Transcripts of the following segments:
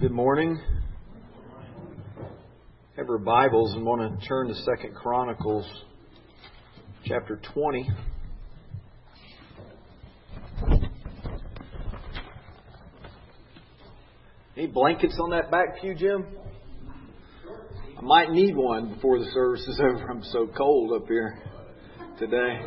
Good morning. Have our Bibles and want to turn to 2 Chronicles chapter 20. Any blankets on that back pew, Jim? I might need one before the service is over. I'm so cold up here today.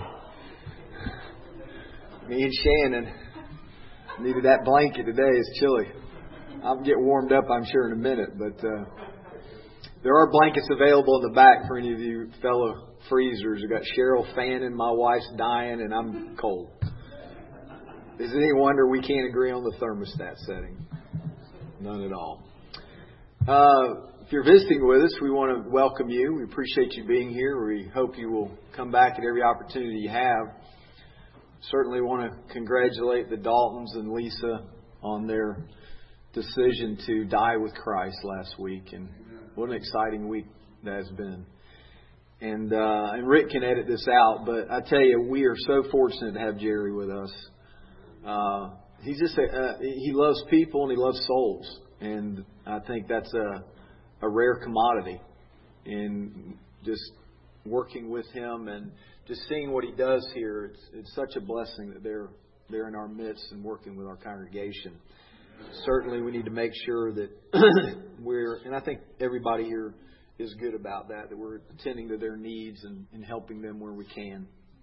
Me and Shannon needed that blanket today. It's chilly. I'll get warmed up, I'm sure, in a minute. But there are blankets available in the back for any of you fellow freezers. I've got Cheryl fanning, my wife's dying, and I'm cold. Is it any wonder we can't agree on the thermostat setting? None at all. If you're visiting with us, we want to welcome you. We appreciate you being here. We hope you will come back at every opportunity you have. Certainly want to congratulate the Daltons and Lisa on their decision to die with Christ last week, and what an exciting week that has been. And Rick can edit this out, but I tell you, we are so fortunate to have Jerry with us. He's just he loves people and he loves souls, and I think that's a rare commodity. And just working with him and just seeing what he does here, it's such a blessing that they're in our midst and working with our congregation. Certainly we need to make sure that and I think everybody here is good about that we're attending to their needs and helping them where we can.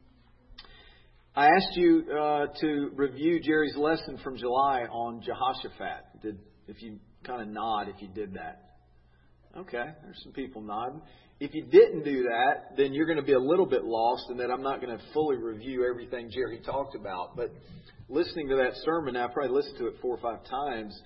I asked you to review Jerry's lesson from July on Jehoshaphat. If you kind of nod if you did that. Okay, there's some people nodding. If you didn't do that, then you're going to be a little bit lost in that I'm not going to fully review everything Jerry talked about. But listening to that sermon, now I probably listened to it 4 or 5 times,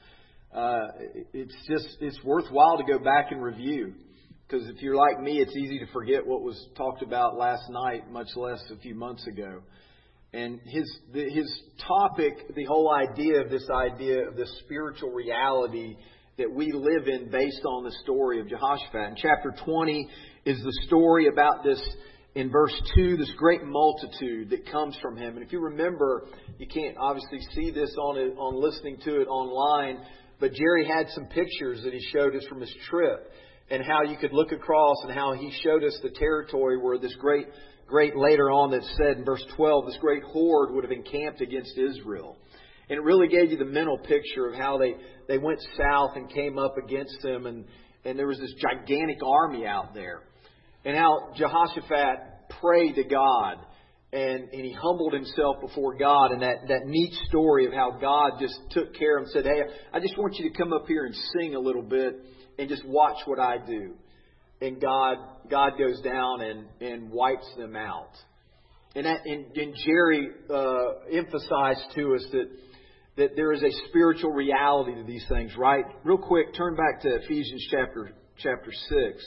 it's worthwhile to go back and review. Because if you're like me, it's easy to forget what was talked about last night, much less a few months ago. And his topic, the whole idea of this spiritual reality that we live in based on the story of Jehoshaphat. And chapter 20 is the story about this, in verse 2, this great multitude that comes from him. And if you remember, you can't obviously see this on listening to it online, but Jerry had some pictures that he showed us from his trip and how you could look across and how he showed us the territory where this great later on that said in verse 12, this great horde would have encamped against Israel. And it really gave you the mental picture of how they went south and came up against them. And there was this gigantic army out there. And how Jehoshaphat prayed to God. And he humbled himself before God. And that neat story of how God just took care of him and said, hey, I just want you to come up here and sing a little bit and just watch what I do. And God goes down and wipes them out. And Jerry emphasized to us that there is a spiritual reality to these things, right? Real quick, turn back to Ephesians chapter 6.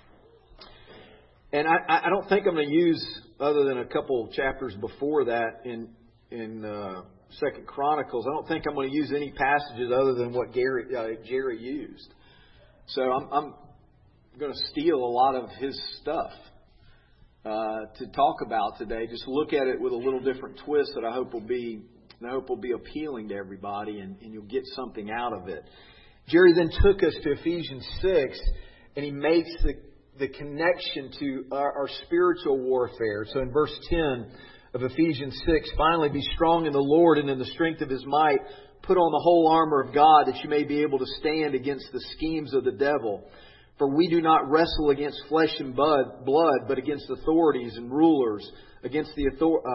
And I don't think I'm going to use, other than a couple chapters before that in 2 Chronicles, I don't think I'm going to use any passages other than what Jerry used. So I'm going to steal a lot of his stuff to talk about today. Just look at it with a little different twist that I hope will be appealing to everybody, and you'll get something out of it. Jerry then took us to Ephesians 6, and he makes the connection to our spiritual warfare. So in verse 10 of Ephesians 6, finally be strong in the Lord and in the strength of His might. Put on the whole armor of God that you may be able to stand against the schemes of the devil. For we do not wrestle against flesh and blood, but against authorities and rulers, against the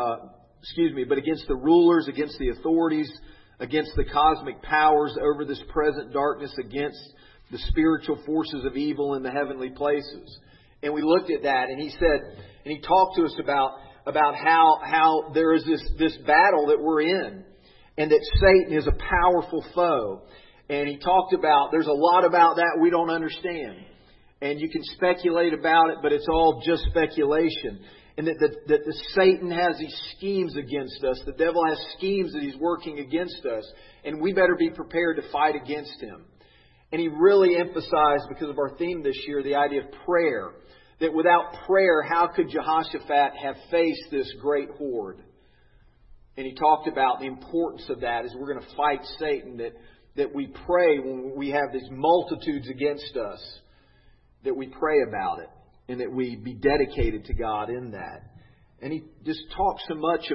rulers, against the authorities, against the cosmic powers over this present darkness, against the spiritual forces of evil in the heavenly places. And we looked at that, and he said, and he talked to us about how there is this battle that we're in, and that Satan is a powerful foe. And he talked about there's a lot about that we don't understand. And you can speculate about it, but it's all just speculation. And that Satan has these schemes against us. The devil has schemes that he's working against us. And we better be prepared to fight against him. And he really emphasized, because of our theme this year, the idea of prayer. That without prayer, how could Jehoshaphat have faced this great horde? And he talked about the importance of that as we're going to fight Satan. that we pray when we have these multitudes against us, that we pray about it and that we be dedicated to God in that. And he just talks so much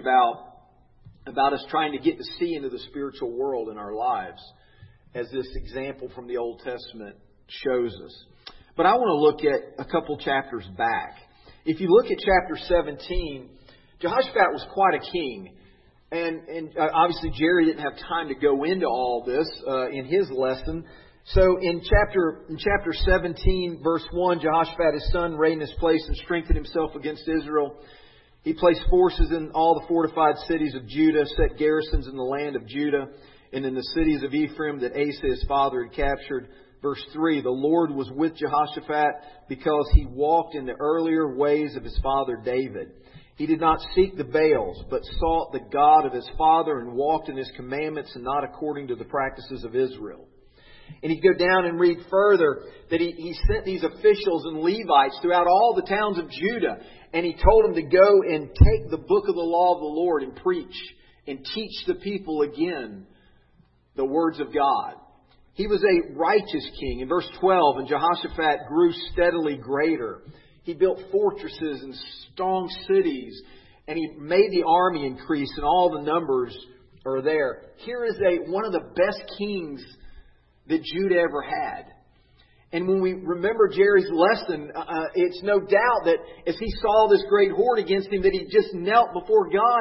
about us trying to get to see into the spiritual world in our lives, as this example from the Old Testament shows us. But I want to look at a couple chapters back. If you look at chapter 17, Jehoshaphat was quite a king. And obviously Jerry didn't have time to go into all this in his lesson. So in chapter 17, verse 1, Jehoshaphat, his son, reigned in his place and strengthened himself against Israel. He placed forces in all the fortified cities of Judah, set garrisons in the land of Judah, and in the cities of Ephraim that Asa his father had captured. Verse 3, the Lord was with Jehoshaphat because he walked in the earlier ways of his father David. He did not seek the Baals, but sought the God of his father and walked in his commandments and not according to the practices of Israel. And you go down and read further that he sent these officials and Levites throughout all the towns of Judah. And he told them to go and take the book of the law of the Lord and preach and teach the people again the words of God. He was a righteous king. In verse 12, and Jehoshaphat grew steadily greater. He built fortresses and strong cities. And he made the army increase, and all the numbers are there. Here is one of the best kings that Judah ever had. And when we remember Jerry's lesson, it's no doubt that as he saw this great horde against him, that he just knelt before God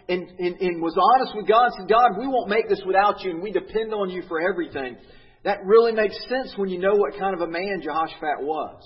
and was honest with God and said, God, we won't make this without you, and we depend on you for everything. That really makes sense when you know what kind of a man Jehoshaphat was.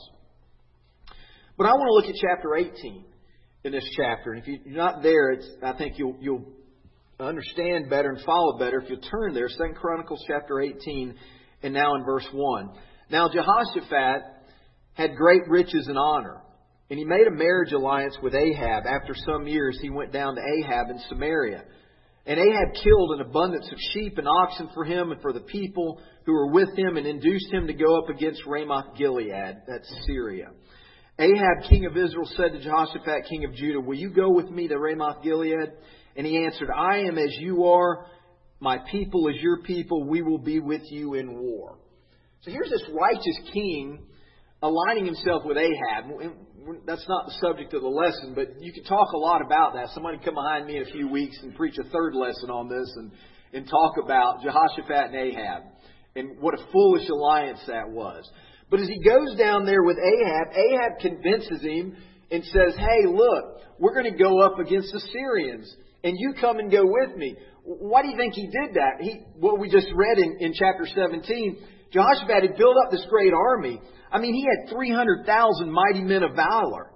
But I want to look at chapter 18 in this chapter. And if you're not there, I think you'll understand better and follow better if you'll turn there. 2 Chronicles chapter 18 and now in verse 1. Now Jehoshaphat had great riches and honor, and he made a marriage alliance with Ahab. After some years he went down to Ahab in Samaria. And Ahab killed an abundance of sheep and oxen for him and for the people who were with him, and induced him to go up against Ramoth Gilead, that's Syria. Ahab, king of Israel, said to Jehoshaphat, king of Judah, will you go with me to Ramoth Gilead? And he answered, I am as you are, my people is your people, we will be with you in war. So here's this righteous king aligning himself with Ahab. That's not the subject of the lesson, but you can talk a lot about that. Somebody come behind me in a few weeks and preach a third lesson on this and talk about Jehoshaphat and Ahab and what a foolish alliance that was. But as he goes down there with Ahab, Ahab convinces him and says, hey, look, we're going to go up against the Syrians, and you come and go with me. Why do you think he did that? What we just read in chapter 17, Jehoshaphat had built up this great army. I mean, he had 300,000 mighty men of valor.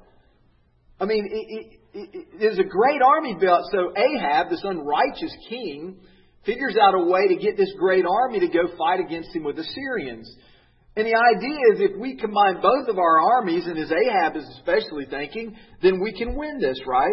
I mean, there's a great army built. So Ahab, this unrighteous king, figures out a way to get this great army to go fight against him with the Syrians. And the idea is if we combine both of our armies, and as Ahab is especially thinking, then we can win this, right?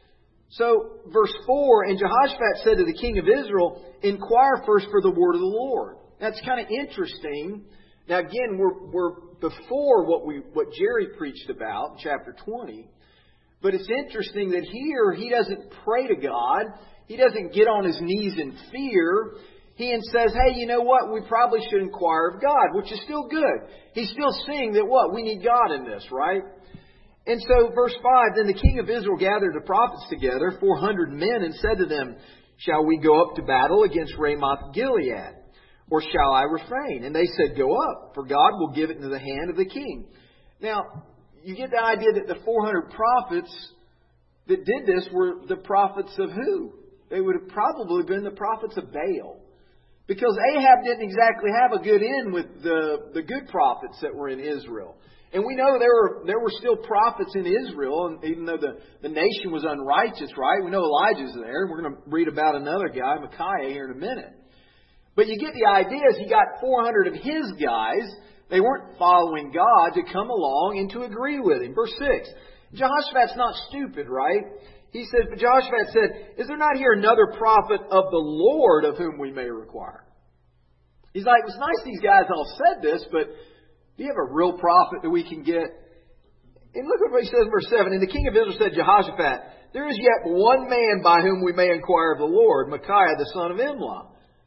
So, verse 4, and Jehoshaphat said to the king of Israel, inquire first for the word of the Lord. That's kind of interesting. Now again, we're before what Jerry preached about in chapter 20. But it's interesting that here he doesn't pray to God. He doesn't get on his knees in fear. He says, hey, you know what? We probably should inquire of God, which is still good. He's still seeing that what? We need God in this, right? And so, verse 5, then the king of Israel gathered the prophets together, 400 men, and said to them, shall we go up to battle against Ramoth Gilead? Or shall I refrain? And they said, go up, for God will give it into the hand of the king. Now, you get the idea that the 400 prophets that did this were the prophets of who? They would have probably been the prophets of Baal. Because Ahab didn't exactly have a good end with the good prophets that were in Israel. And we know there were still prophets in Israel, and even though the nation was unrighteous, right? We know Elijah's there. We're going to read about another guy, Micaiah, here in a minute. But you get the idea is he got 400 of his guys. They weren't following God to come along and to agree with him. Verse 6. Jehoshaphat's not stupid, right? He said, but Jehoshaphat said, is there not here another prophet of the Lord of whom we may require? He's like, it's nice these guys all said this, but do you have a real prophet that we can get? And look at what he says in verse 7. And the king of Israel said to Jehoshaphat, there is yet one man by whom we may inquire of the Lord, Micaiah the son of Imlah.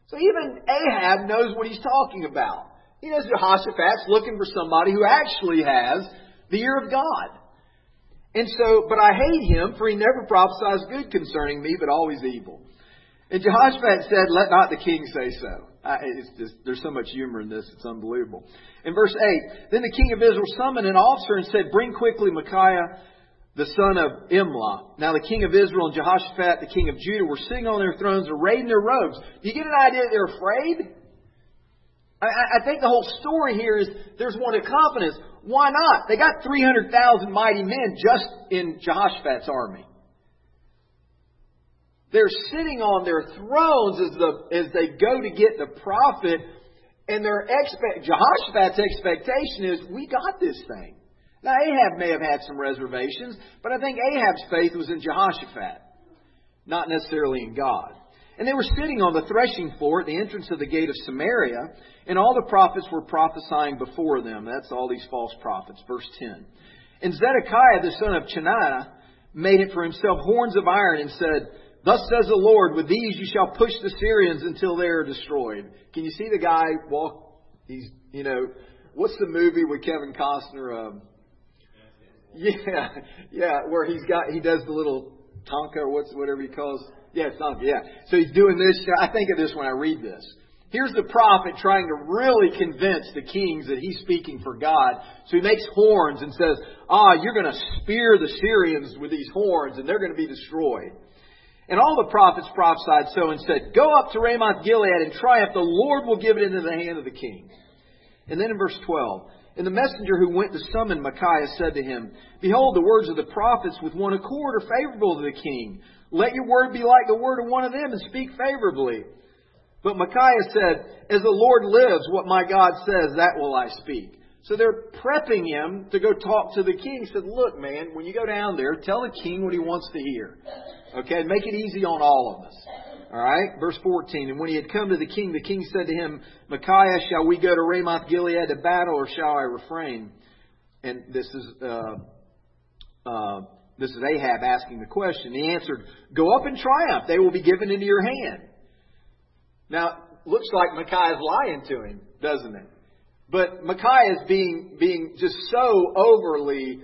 So even Ahab knows what he's talking about. He knows Jehoshaphat's looking for somebody who actually has the ear of God. And so, but I hate him, for he never prophesies good concerning me, but always evil. And Jehoshaphat said, let not the king say so. There's so much humor in this, it's unbelievable. In verse 8, then the king of Israel summoned an officer and said, bring quickly Micaiah, the son of Imlah. Now the king of Israel and Jehoshaphat, the king of Judah, were sitting on their thrones arrayed in their robes. Do you get an idea that they're afraid? I think the whole story here is there's one of confidence. Why not? They got 300,000 mighty men just in Jehoshaphat's army. They're sitting on their thrones as they go to get the prophet, and Jehoshaphat's expectation is, we got this thing. Now Ahab may have had some reservations, but I think Ahab's faith was in Jehoshaphat, not necessarily in God. And they were sitting on the threshing floor at the entrance of the gate of Samaria, and all the prophets were prophesying before them. That's all these false prophets. Verse 10. And Zedekiah, the son of Chenaanah, made it for himself horns of iron and said, thus says the Lord, with these you shall push the Syrians until they are destroyed. Can you see the guy walk? He's, what's the movie with Kevin Costner? Where he does the little Tonka or whatever he calls. Yeah, it's Tonka, yeah. So he's doing this. I think of this when I read this. Here's the prophet trying to really convince the kings that he's speaking for God. So he makes horns and says, you're going to spear the Syrians with these horns and they're going to be destroyed. And all the prophets prophesied so and said, go up to Ramoth Gilead and triumph. The Lord will give it into the hand of the king. And then in verse 12, and the messenger who went to summon Micaiah said to him, behold, the words of the prophets with one accord are favorable to the king. Let your word be like the word of one of them and speak favorably. But Micaiah said, as the Lord lives, what my God says, that will I speak. So they're prepping him to go talk to the king. He said, look, man, when you go down there, tell the king what he wants to hear. Okay, make it easy on all of us. All right, verse 14. And when he had come to the king said to him, Micaiah, shall we go to Ramoth Gilead to battle, or shall I refrain? And this is Ahab asking the question. He answered, go up and triumph. They will be given into your hand. Now, looks like Micaiah's lying to him, doesn't it? But Micaiah's being just so overly,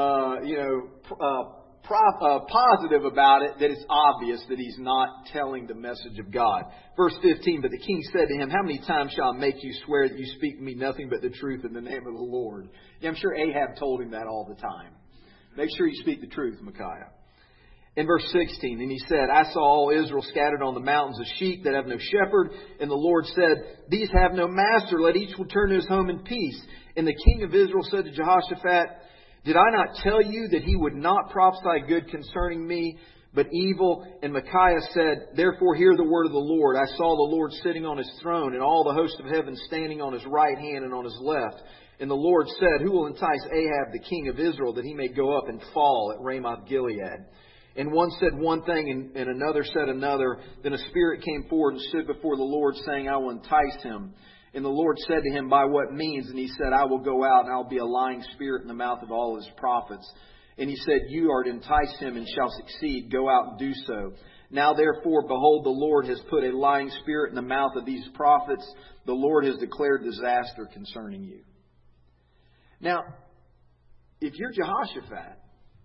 positive about it that it's obvious that he's not telling the message of God. Verse 15, but the king said to him, how many times shall I make you swear that you speak to me nothing but the truth in the name of the Lord? Yeah, I'm sure Ahab told him that all the time. Make sure you speak the truth, Micaiah. In verse 16, and he said, I saw all Israel scattered on the mountains as sheep that have no shepherd. And the Lord said, these have no master. Let each return to his home in peace. And the king of Israel said to Jehoshaphat, did I not tell you that he would not prophesy good concerning me, but evil? And Micaiah said, therefore hear the word of the Lord. I saw the Lord sitting on his throne, and all the host of heaven standing on his right hand and on his left. And the Lord said, who will entice Ahab, the king of Israel, that he may go up and fall at Ramoth Gilead? And one said one thing, and another said another. Then a spirit came forward and stood before the Lord, saying, I will entice him. And the Lord said to him, by what means? And he said, I will go out, and I will be a lying spirit in the mouth of all his prophets. And he said, you are to entice him and shall succeed. Go out and do so. Now therefore, behold, the Lord has put a lying spirit in the mouth of these prophets. The Lord has declared disaster concerning you. Now, if you're Jehoshaphat,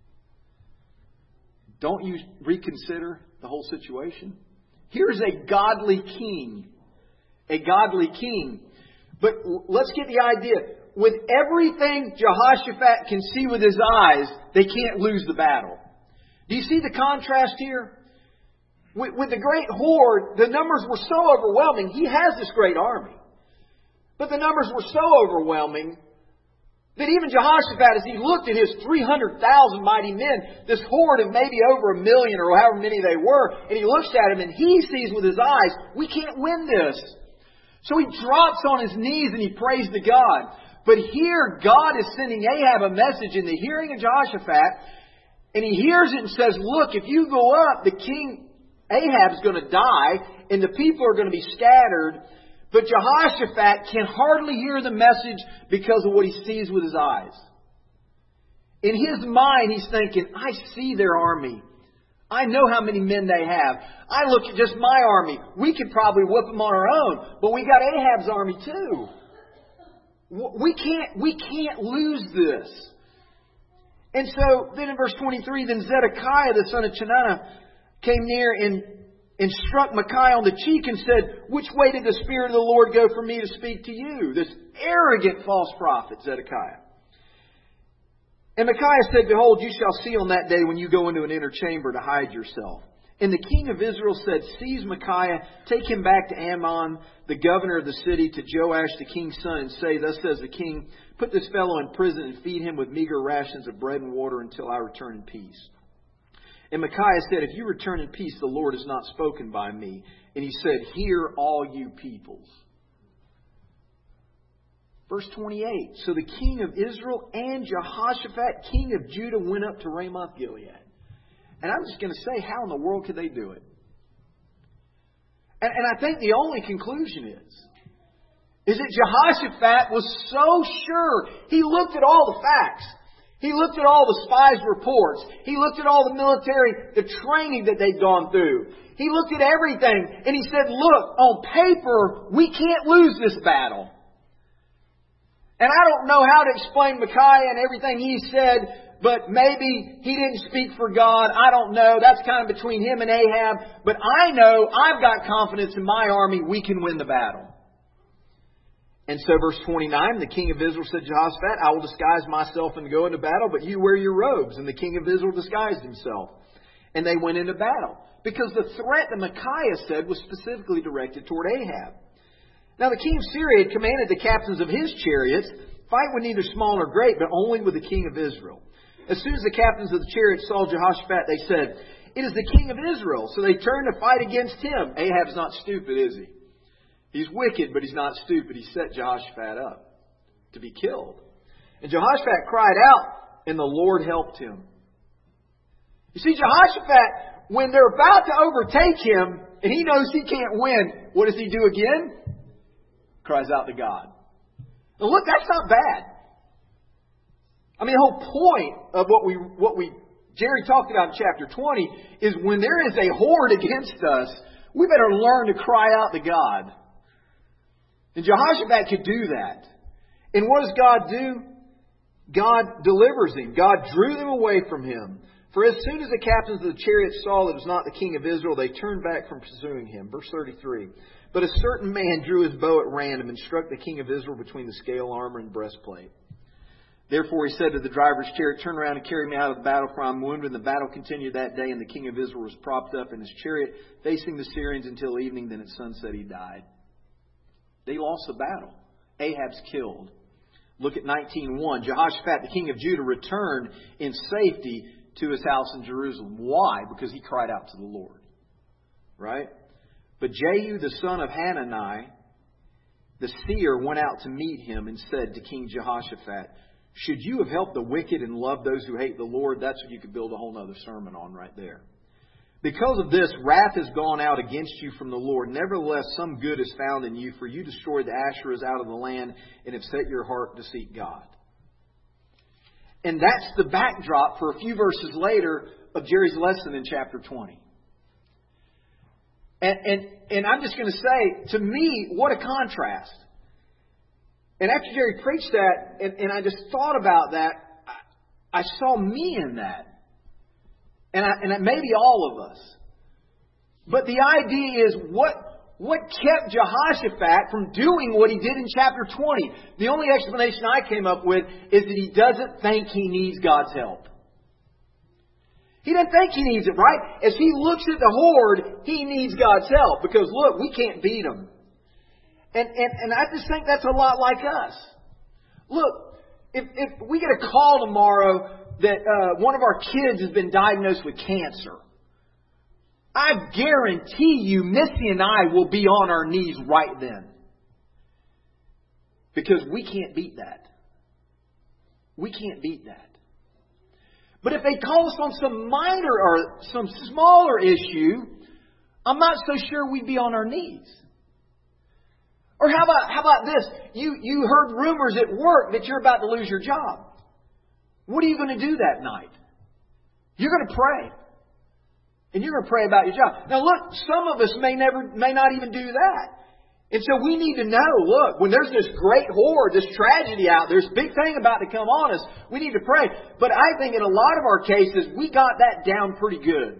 don't you reconsider the whole situation? Here's a godly king. A godly king. But let's get the idea. With everything Jehoshaphat can see with his eyes, they can't lose the battle. Do you see the contrast here? With the great horde, the numbers were so overwhelming. He has this great army. But the numbers were so overwhelming that even Jehoshaphat, as he looked at his 300,000 mighty men, this horde of maybe over 1 million or however many they were, and he looks at them and he sees with his eyes, we can't win this. So he drops on his knees and he prays to God. But here God is sending Ahab a message in the hearing of Jehoshaphat, and he hears it and says, look, if you go up, the king Ahab's going to die and the people are going to be scattered. But Jehoshaphat can hardly hear the message because of what he sees with his eyes. In his mind, he's thinking, I see their army. I know how many men they have. I look at just my army. We could probably whip them on our own. But we got Ahab's army too. We can't lose this. And so then in verse 23, then Zedekiah, the son of Chenaanah, came near and struck Micaiah on the cheek and said, which way did the Spirit of the Lord go for me to speak to you? This arrogant false prophet, Zedekiah. And Micaiah said, behold, you shall see on that day when you go into an inner chamber to hide yourself. And the king of Israel said, seize Micaiah, take him back to Ammon, the governor of the city, to Joash the king's son, and say, thus says the king, put this fellow in prison and feed him with meager rations of bread and water until I return in peace. And Micaiah said, if you return in peace, the Lord has not spoken by me. And he said, hear all you peoples. Verse 28, so the king of Israel and Jehoshaphat, king of Judah, went up to Ramoth Gilead. And I'm just going to say, how in the world could they do it? And I think the only conclusion is that Jehoshaphat was so sure. He looked at all the facts. He looked at all the spies' reports. He looked at all the the training that they'd gone through. He looked at everything and he said, look, on paper, we can't lose this battle. And I don't know how to explain Micaiah and everything he said, but maybe he didn't speak for God. I don't know. That's kind of between him and Ahab. But I know I've got confidence in my army. We can win the battle. And so verse 29, the king of Israel said to Jehoshaphat, I will disguise myself and go into battle, but you wear your robes. And the king of Israel disguised himself. And they went into battle. Because the threat that Micaiah said was specifically directed toward Ahab. Now the king of Syria had commanded the captains of his chariots, fight with neither small nor great, but only with the king of Israel. As soon as the captains of the chariots saw Jehoshaphat, they said, it is the king of Israel. So they turned to fight against him. Ahab's not stupid, is he? He's wicked, but he's not stupid. He set Jehoshaphat up to be killed. And Jehoshaphat cried out, and the Lord helped him. You see, Jehoshaphat, when they're about to overtake him, and he knows he can't win, what does he do again? Cries out to God. Now look, that's not bad. I mean, the whole point of what Jerry talked about in chapter 20 is when there is a horde against us, we better learn to cry out to God. And Jehoshaphat could do that. And what does God do? God delivers him. God drew them away from him. For as soon as the captains of the chariots saw that it was not the king of Israel, they turned back from pursuing him. Verse 33. But a certain man drew his bow at random and struck the king of Israel between the scale armor and breastplate. Therefore he said to the driver's chariot, turn around and carry me out of the battle, for I am wounded. And the battle continued that day, and the king of Israel was propped up in his chariot, facing the Syrians until evening. Then at sunset he died. They lost the battle. Ahab's killed. Look at 19:1. Jehoshaphat, the king of Judah, returned in safety to his house in Jerusalem. Why? Because he cried out to the Lord. Right? But Jehu, the son of Hanani, the seer, went out to meet him and said to King Jehoshaphat, should you have helped the wicked and loved those who hate the Lord? That's what you could build a whole other sermon on right there. Because of this, wrath has gone out against you from the Lord. Nevertheless, some good is found in you, for you destroyed the Asherahs out of the land and have set your heart to seek God. And that's the backdrop for a few verses later of Jerry's lesson in chapter 20. And I'm just going to say, to me, what a contrast. And after Jerry preached that, and I just thought about that, I saw me in that. And maybe all of us. But the idea is, what kept Jehoshaphat from doing what he did in chapter 20? The only explanation I came up with is that he doesn't think he needs God's help. He doesn't think he needs it, right? As he looks at the horde, he needs God's help. Because look, we can't beat them. And I just think that's a lot like us. Look, if we get a call tomorrow that one of our kids has been diagnosed with cancer, I guarantee you Missy and I will be on our knees right then. Because we can't beat that. We can't beat that. But if they call us on some minor or some smaller issue, I'm not so sure we'd be on our knees. Or how about this? You heard rumors at work that you're about to lose your job. What are you going to do that night? You're going to pray. And you're going to pray about your job. Now look, some of us may not even do that. And so we need to know, look, when there's this great horror, this tragedy out there, this big thing about to come on us, we need to pray. But I think in a lot of our cases, we got that down pretty good.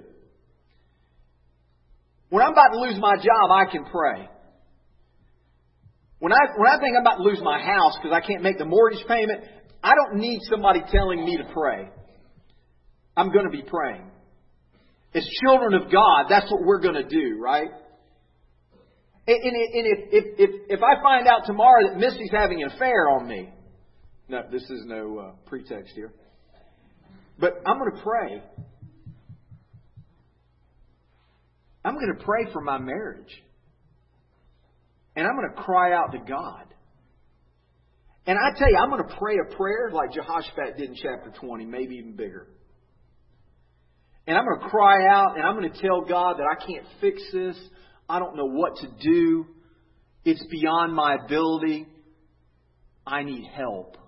When I'm about to lose my job, I can pray. When I think I'm about to lose my house because I can't make the mortgage payment, I don't need somebody telling me to pray. I'm going to be praying. As children of God, that's what we're going to do, right? And if I find out tomorrow that Missy's having an affair on me, no, this is no pretext here, but I'm going to pray. I'm going to pray for my marriage. And I'm going to cry out to God. And I tell you, I'm going to pray a prayer like Jehoshaphat did in chapter 20, maybe even bigger. And I'm going to cry out and I'm going to tell God that I can't fix this. I don't know what to do. It's beyond my ability. I need help.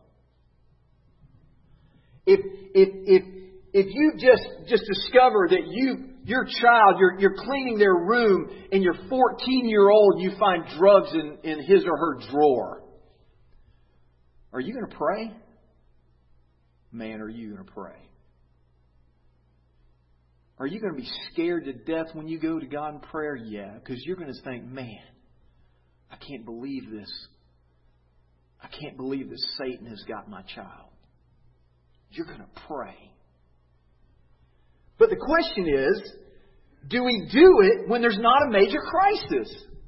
If you just discover that your child, you're cleaning their room and your 14-year-old, you find drugs in his or her drawer, are you going to pray? Man, are you going to pray? Are you going to be scared to death when you go to God in prayer? Yeah, because you're going to think, man, I can't believe this. I can't believe that Satan has got my child. You're going to pray. But the question is, do we do it when there's not a major crisis?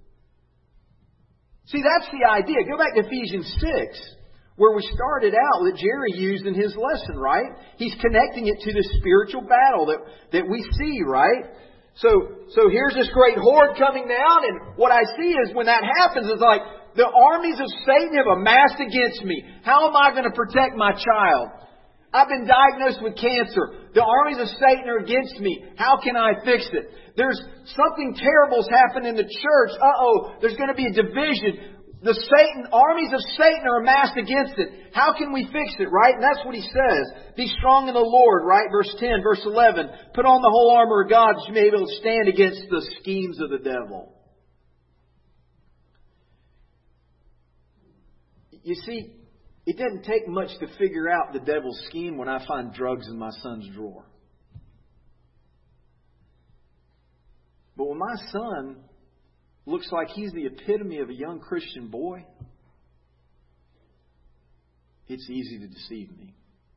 See, that's the idea. Go back to Ephesians 6. Where we started out that Jerry used in his lesson, right? He's connecting it to the spiritual battle that we see, right? So here's this great horde coming down, and what I see is when that happens, it's like the armies of Satan have amassed against me. How am I going to protect my child? I've been diagnosed with cancer. The armies of Satan are against me. How can I fix it? There's something terrible's happened in the church. There's going to be a division. The armies of Satan are amassed against it. How can we fix it, right? And that's what he says. Be strong in the Lord, right? Verse 10, verse 11. Put on the whole armor of God that you may be able to stand against the schemes of the devil. You see, it doesn't take much to figure out the devil's scheme when I find drugs in my son's drawer. But when my son looks like he's the epitome of a young Christian boy, it's easy to deceive me.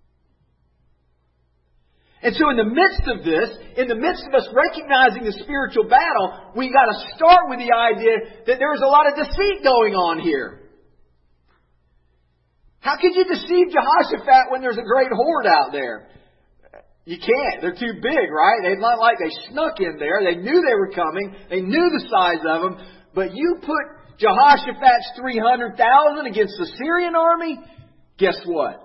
And so in the midst of this, in the midst of us recognizing the spiritual battle, we got to start with the idea that there's a lot of deceit going on here. How could you deceive Jehoshaphat when there's a great horde out there? You can't. They're too big, right? It's not like they snuck in there. They knew they were coming. They knew the size of them. But you put Jehoshaphat's 300,000 against the Syrian army, guess what?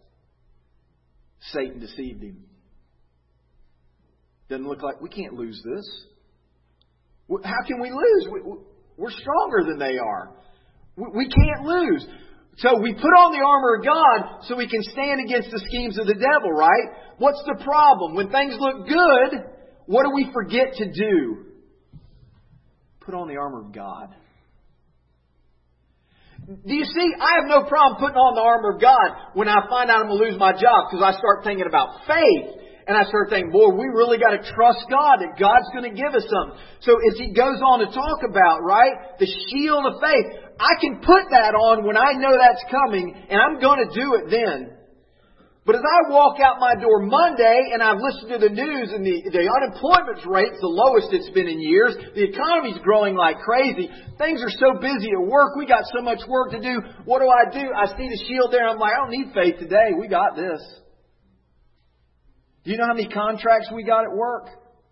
Satan deceived him. Doesn't look like we can't lose this. How can we lose? We're stronger than they are. We can't lose. So we put on the armor of God so we can stand against the schemes of the devil, right? What's the problem? When things look good, what do we forget to do? Put on the armor of God. Do you see? I have no problem putting on the armor of God when I find out I'm going to lose my job, because I start thinking about faith. And I start thinking, boy, we really got to trust God, that God's going to give us something. So as he goes on to talk about, right, the shield of faith, I can put that on when I know that's coming, and I'm going to do it then. But as I walk out my door Monday and I've listened to the news and the unemployment rate's the lowest it's been in years, the economy's growing like crazy, things are so busy at work, we got so much work to do, what do? I see the shield there, I'm like, I don't need faith today, we got this. Do you know how many contracts we got at work?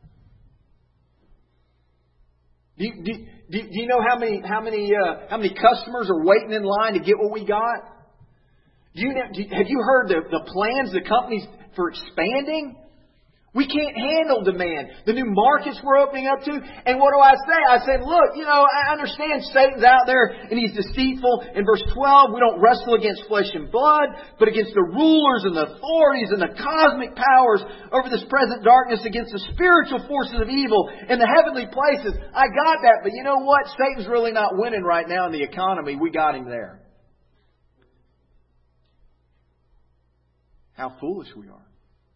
Do you know how many customers are waiting in line to get what we got? Have you heard the plans the companies for expanding? We can't handle demand. The new markets we're opening up to. And what do I say? I said, look, I understand Satan's out there and he's deceitful. In verse 12, we don't wrestle against flesh and blood, but against the rulers and the authorities and the cosmic powers over this present darkness, against the spiritual forces of evil in the heavenly places. I got that, but you know what? Satan's really not winning right now in the economy. We got him there. How foolish we are.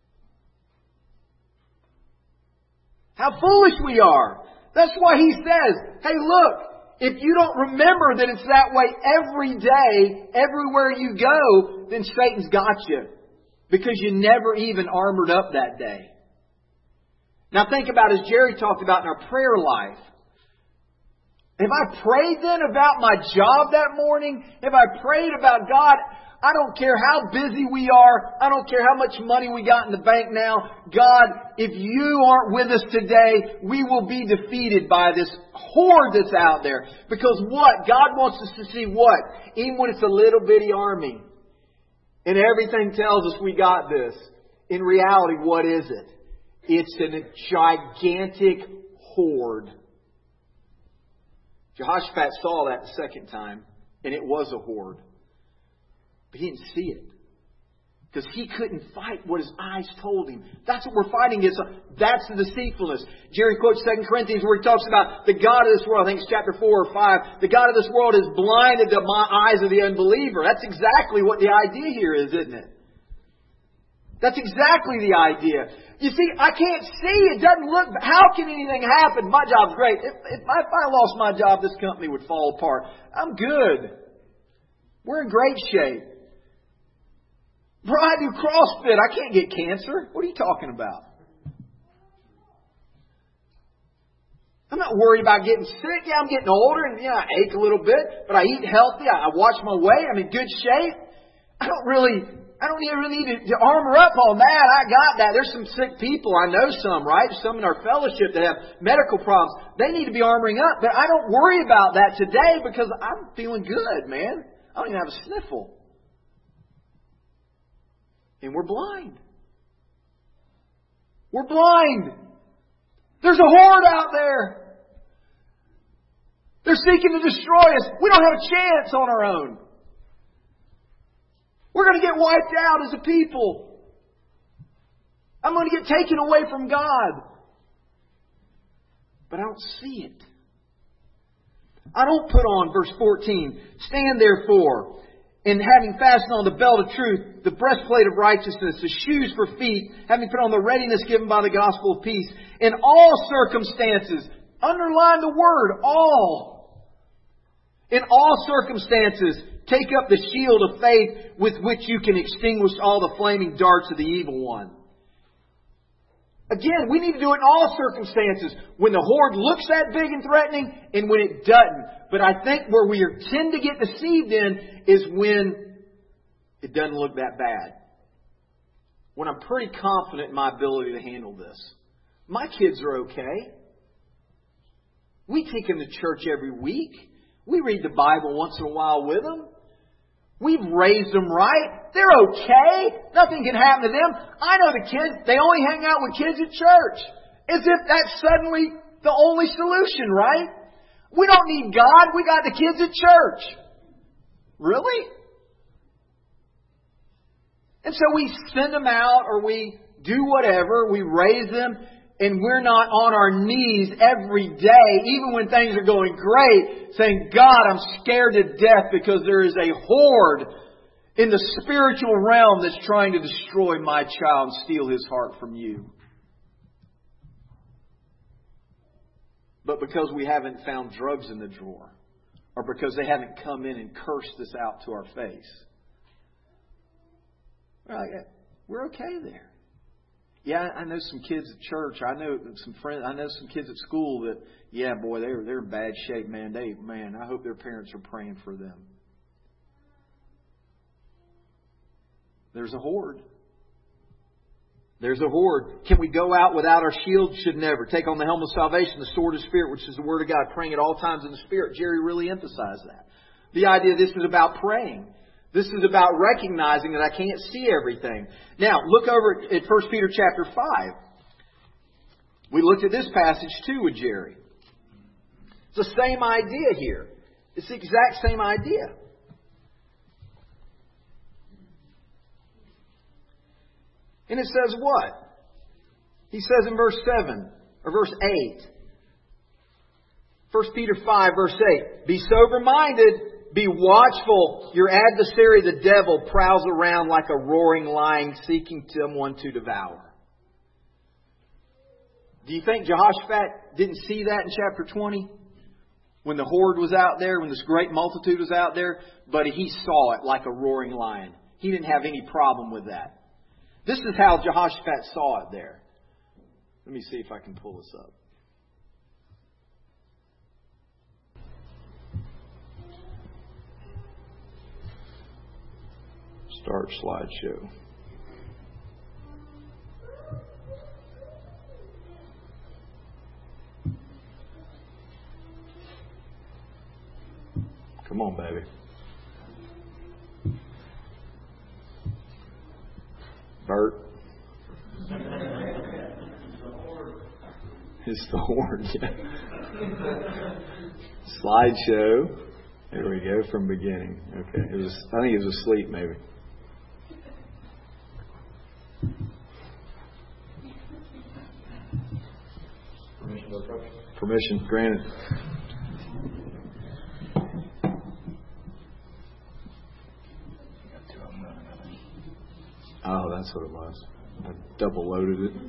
How foolish we are. That's why he says, hey, look, if you don't remember that it's that way every day, everywhere you go, then Satan's got you. Because you never even armored up that day. Now think about, as Jerry talked about in our prayer life. Have I prayed then about my job that morning? Have I prayed about God? I don't care how busy we are. I don't care how much money we got in the bank now. God, if you aren't with us today, we will be defeated by this horde that's out there. Because what? God wants us to see what? Even when it's a little bitty army. And everything tells us we got this. In reality, what is it? It's a gigantic horde. Jehoshaphat saw that the second time. And it was a horde. But he didn't see it. Because he couldn't fight what his eyes told him. That's what we're fighting against. That's the deceitfulness. Jerry quotes 2 Corinthians where he talks about the God of this world. I think it's chapter 4 or 5. The God of this world has blinded the eyes of the unbeliever. That's exactly what the idea here is, isn't it? That's exactly the idea. You see, I can't see. It doesn't look. How can anything happen? My job's great. If I lost my job, this company would fall apart. I'm good. We're in great shape. Bro, I do CrossFit. I can't get cancer. What are you talking about? I'm not worried about getting sick. Yeah, I'm getting older and I ache a little bit, but I eat healthy. I watch my weight. I'm in good shape. I don't even need to armor up on that. I got that. There's some sick people. I know some, right? Some in our fellowship that have medical problems. They need to be armoring up, but I don't worry about that today because I'm feeling good, man. I don't even have a sniffle. And we're blind. We're blind. There's a horde out there. They're seeking to destroy us. We don't have a chance on our own. We're going to get wiped out as a people. I'm going to get taken away from God. But I don't see it. I don't put on, verse 14, stand therefore, and having fastened on the belt of truth, the breastplate of righteousness, the shoes for feet, having put on the readiness given by the gospel of peace, in all circumstances, underline the word, all. In all circumstances, take up the shield of faith with which you can extinguish all the flaming darts of the evil one. Again, we need to do it in all circumstances. When the horde looks that big and threatening and when it doesn't. But I think where we tend to get deceived in is when it doesn't look that bad. When I'm pretty confident in my ability to handle this. My kids are okay. We take them to church every week. We read the Bible once in a while with them. We've raised them right. They're okay. Nothing can happen to them. I know the kids, they only hang out with kids at church. As if that's suddenly the only solution, right? We don't need God. We got the kids at church. Really? And so we send them out or we do whatever. We raise them. And we're not on our knees every day, even when things are going great, saying, God, I'm scared to death because there is a horde in the spiritual realm that's trying to destroy my child and steal his heart from you. But because we haven't found drugs in the drawer, or because they haven't come in and cursed us out to our face, we're okay there. Yeah, I know some kids at church. I know some friends. I know some kids at school that, yeah, boy, they're in bad shape, man. I hope their parents are praying for them. There's a horde. There's a horde. Can we go out without our shield? Should never. Take on the helmet of salvation, the sword of the Spirit, which is the Word of God, praying at all times in the Spirit. Jerry really emphasized that. The idea this is about praying. This is about recognizing that I can't see everything. Now, look over at 1 Peter chapter 5. We looked at this passage too with Jerry. It's the same idea here. It's the exact same idea. And it says what? He says in verse 7 or verse 8. 1 Peter 5 verse 8. Be sober-minded, be watchful. Your adversary the devil prowls around like a roaring lion seeking someone to devour. Do you think Jehoshaphat didn't see that in chapter 20? When the horde was out there, when this great multitude was out there? But he saw it like a roaring lion. He didn't have any problem with that. This is how Jehoshaphat saw it there. Let me see if I can pull this up. Start slideshow. Come on, baby. Bert. It's the horn. Yeah. Slideshow. There we go, from beginning. Okay. I think it was asleep, maybe. Permission granted. Oh, that's what it was. I double loaded it.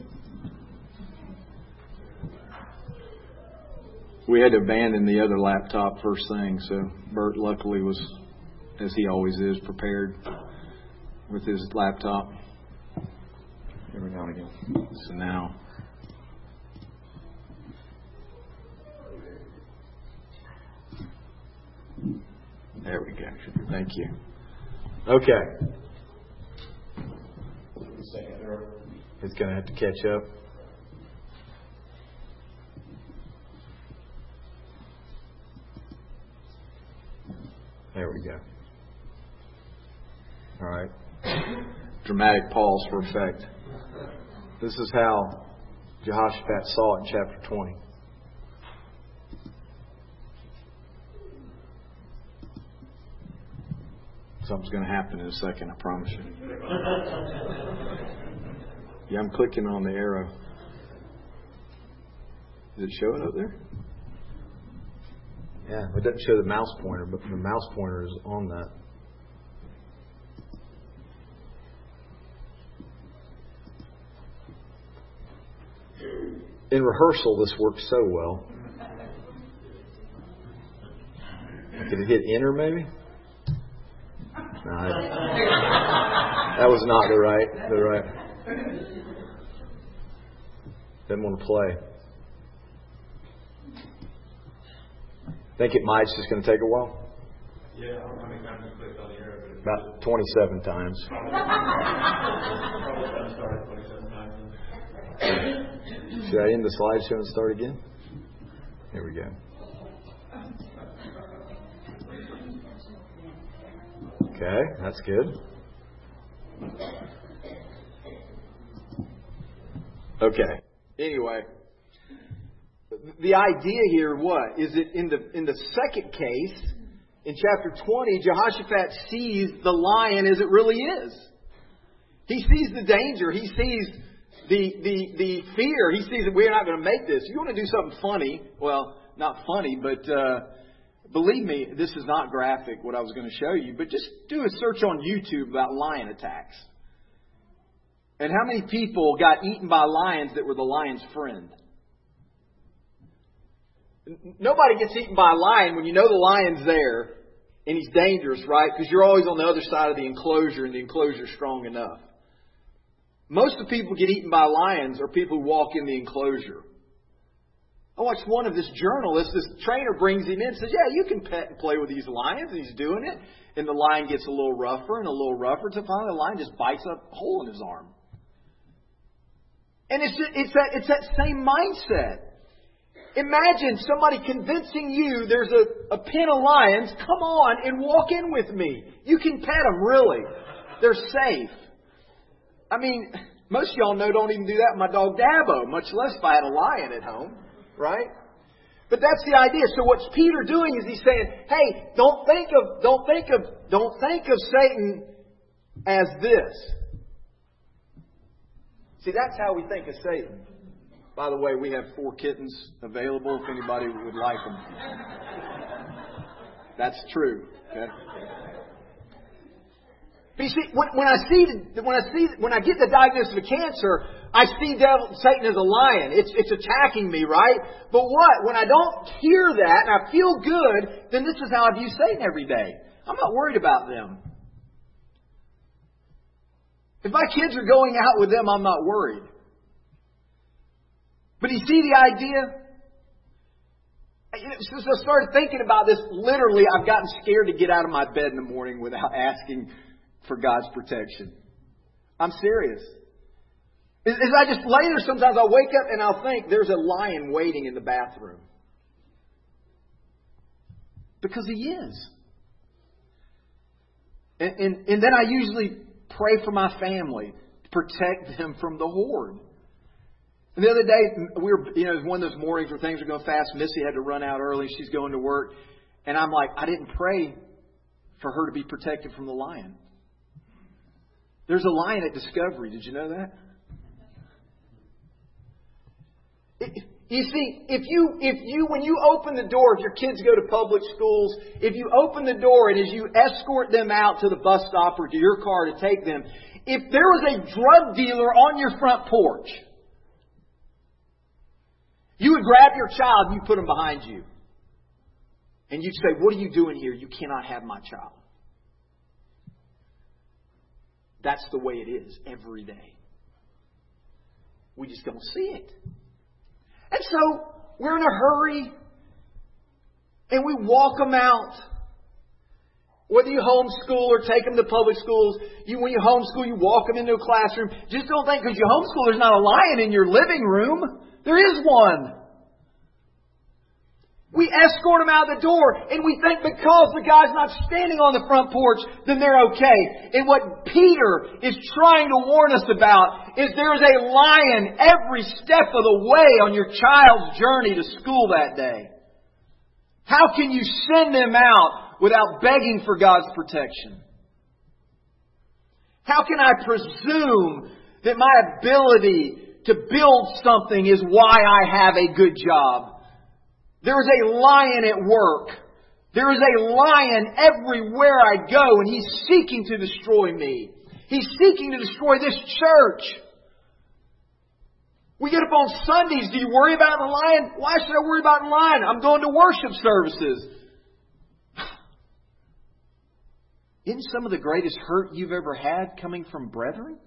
We had to abandon the other laptop first thing, so Bert luckily was, as he always is, prepared with his laptop. Every now and again. So now. There we go. Thank you. Okay. It's going to have to catch up. There we go. All right. Dramatic pause for effect. This is how Jehoshaphat saw it in chapter 20. Something's going to happen in a second, I promise you. Yeah, I'm clicking on the arrow. Is it showing up there? Yeah, it doesn't show the mouse pointer, but the mouse pointer is on that. In rehearsal, this works so well. Could it hit enter, maybe? No, that was not the right. Didn't want to play. Think it might's just going to take a while? Yeah, how many times you clicked on the arrow? About 27 times. Should I end the slideshow and start again? Here we go. Okay, that's good. Okay. Anyway, the idea here, what? Is it in the second case, in chapter 20, Jehoshaphat sees the lion as it really is. He sees the danger. He sees the fear. He sees that we're not going to make this. You want to do something funny? Well, not funny, but believe me, this is not graphic, what I was going to show you. But just do a search on YouTube about lion attacks. And how many people got eaten by lions that were the lion's friend? Nobody gets eaten by a lion when you know the lion's there and he's dangerous, right? Because you're always on the other side of the enclosure and the enclosure's strong enough. Most of the people who get eaten by lions are people who walk in the enclosure. I watched one of this journalist, this trainer brings him in and says, yeah, you can pet and play with these lions. And he's doing it. And the lion gets a little rougher and a little rougher. So finally the lion just bites a hole in his arm. And it's that same mindset. Imagine somebody convincing you there's a pen of lions. Come on and walk in with me. You can pet them, really. They're safe. I mean, Most of y'all know don't even do that with my dog Dabo, much less if I had a lion at home, right? But that's the idea. So what's Peter doing is he's saying, hey, don't think of Satan as this. See, that's how we think of Satan. By the way, we have 4 kittens available if anybody would like them. That's true. Okay? But you see, when I get the diagnosis of cancer, I see Satan as a lion. It's attacking me, right? But what? When I don't hear that and I feel good, then this is how I view Satan every day. I'm not worried about them. If my kids are going out with them, I'm not worried. But you see the idea? Since I started thinking about this, literally, I've gotten scared to get out of my bed in the morning without asking for God's protection. I'm serious. As I just lay there, sometimes I'll wake up and I'll think there's a lion waiting in the bathroom. Because he is. And then I usually pray for my family to protect them from the horde. And the other day, it was one of those mornings where things are going fast. Missy had to run out early. She's going to work. And I'm like, I didn't pray for her to be protected from the lion. There's a lion at Discovery. Did you know that? You see, if you when you open the door, if your kids go to public schools, if you open the door and as you escort them out to the bus stop or to your car to take them, if there was a drug dealer on your front porch, you would grab your child and you put him behind you. And you'd say, what are you doing here? You cannot have my child. That's the way it is every day. We just don't see it. And so we're in a hurry and we walk them out. Whether you homeschool or take them to public schools, when you homeschool, you walk them into a classroom. Just don't think because you homeschool there's not a lion in your living room. There is one. We escort them out the door and we think because the guy's not standing on the front porch, then they're okay. And what Peter is trying to warn us about is there is a lion every step of the way on your child's journey to school that day. How can you send them out without begging for God's protection? How can I presume that my ability to build something is why I have a good job? There is a lion at work. There is a lion everywhere I go, and he's seeking to destroy me. He's seeking to destroy this church. We get up on Sundays. Do you worry about the lion? Why should I worry about the lion? I'm going to worship services. Isn't some of the greatest hurt you've ever had coming from brethren?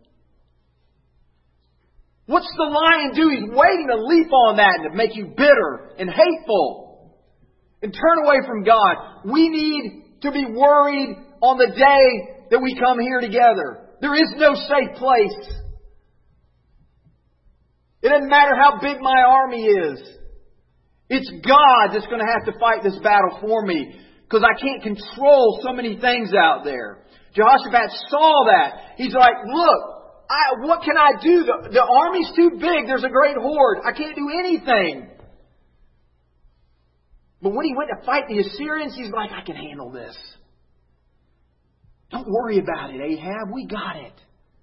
What's the lion do? He's waiting to leap on that and to make you bitter and hateful and turn away from God. We need to be worried on the day that we come here together. There is no safe place. It doesn't matter how big my army is. It's God that's going to have to fight this battle for me because I can't control so many things out there. Jehoshaphat saw that. He's like, look. What can I do? The army's too big. There's a great horde. I can't do anything. But when he went to fight the Assyrians, he's like, I can handle this. Don't worry about it, Ahab. We got it.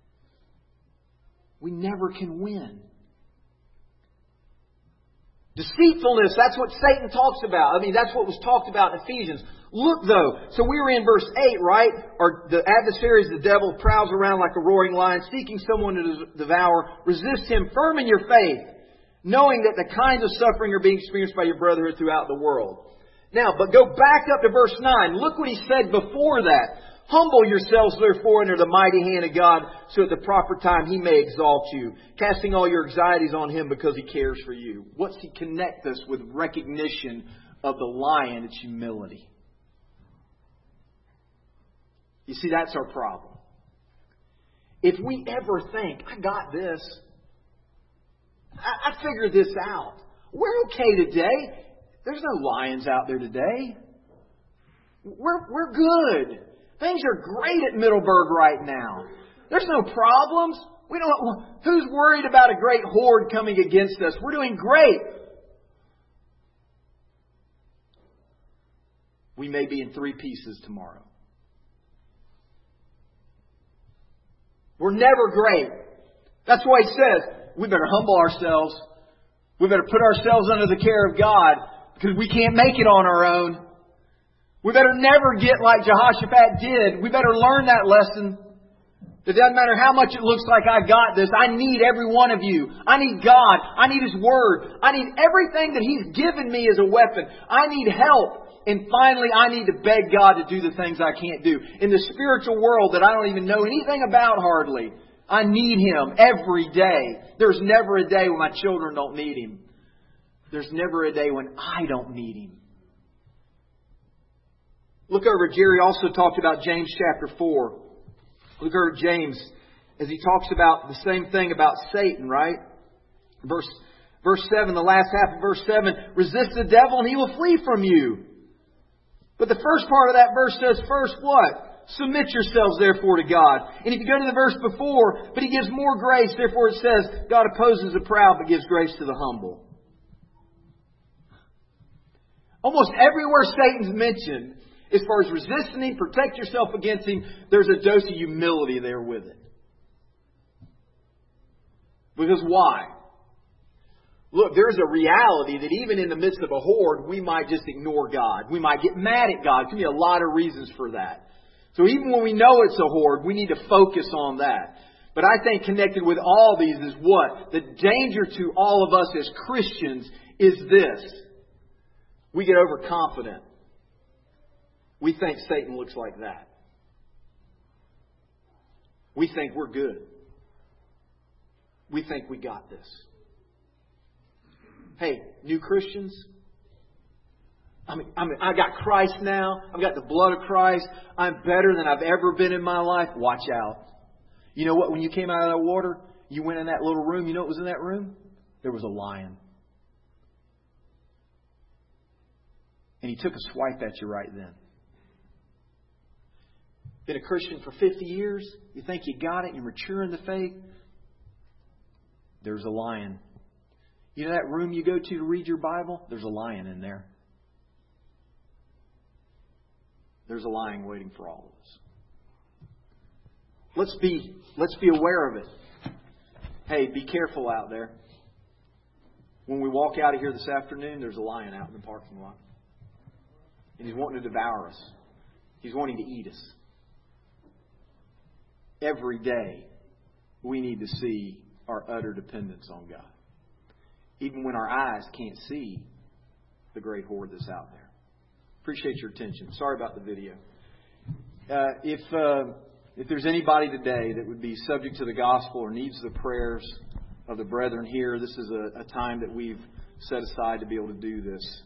We never can win. Deceitfulness, that's what Satan talks about. I mean, that's what was talked about in Ephesians. Look, though. So we were in verse 8, right? Or the adversary is the devil, prowls around like a roaring lion, seeking someone to devour. Resist him firm in your faith, knowing that the kinds of suffering are being experienced by your brotherhood throughout the world. Now, but go back up to verse 9. Look what he said before that. Humble yourselves, therefore, under the mighty hand of God, so at the proper time He may exalt you, casting all your anxieties on Him because He cares for you. What's He connect us with recognition of the lion? It's humility. You see, that's our problem. If we ever think, I got this, I figured this out, we're okay today. There's no lions out there today. We're good. Things are great at Middleburg right now. There's no problems. Who's worried about a great horde coming against us? We're doing great. We may be in 3 pieces tomorrow. We're never great. That's why He says, we better humble ourselves. We better put ourselves under the care of God, because we can't make it on our own. We better never get like Jehoshaphat did. We better learn that lesson. It doesn't matter how much it looks like I got this. I need every one of you. I need God. I need His Word. I need everything that He's given me as a weapon. I need help. And finally, I need to beg God to do the things I can't do. In the spiritual world that I don't even know anything about hardly, I need Him every day. There's never a day when my children don't need Him. There's never a day when I don't need Him. Look over, Jerry also talked about James chapter 4. Look over at James as he talks about the same thing about Satan, right? Verse 7, the last half of verse 7, resist the devil and he will flee from you. But the first part of that verse says first what? Submit yourselves therefore to God. And if you go to the verse before, but He gives more grace, therefore it says, God opposes the proud but gives grace to the humble. Almost everywhere Satan's mentioned, as far as resisting Him, protect yourself against Him, there's a dose of humility there with it. Because why? Look, there's a reality that even in the midst of a horde, we might just ignore God. We might get mad at God. There can be a lot of reasons for that. So even when we know it's a horde, we need to focus on that. But I think connected with all these is what? The danger to all of us as Christians is this. We get overconfident. We think Satan looks like that. We think we're good. We think we got this. Hey, new Christians, I got Christ now. I've got the blood of Christ. I'm better than I've ever been in my life. Watch out. You know what? When you came out of that water, you went in that little room. You know what was in that room? There was a lion. And he took a swipe at you right then. Been a Christian for 50 years. You think you got it. You're mature in the faith. There's a lion. You know that room you go to read your Bible? There's a lion in there. There's a lion waiting for all of us. Let's be aware of it. Hey, be careful out there. When we walk out of here this afternoon, there's a lion out in the parking lot. And he's wanting to devour us. He's wanting to eat us. Every day, we need to see our utter dependence on God. Even when our eyes can't see the great horde that's out there. Appreciate your attention. Sorry about the video. If there's anybody today that would be subject to the gospel or needs the prayers of the brethren here, this is a time that we've set aside to be able to do this.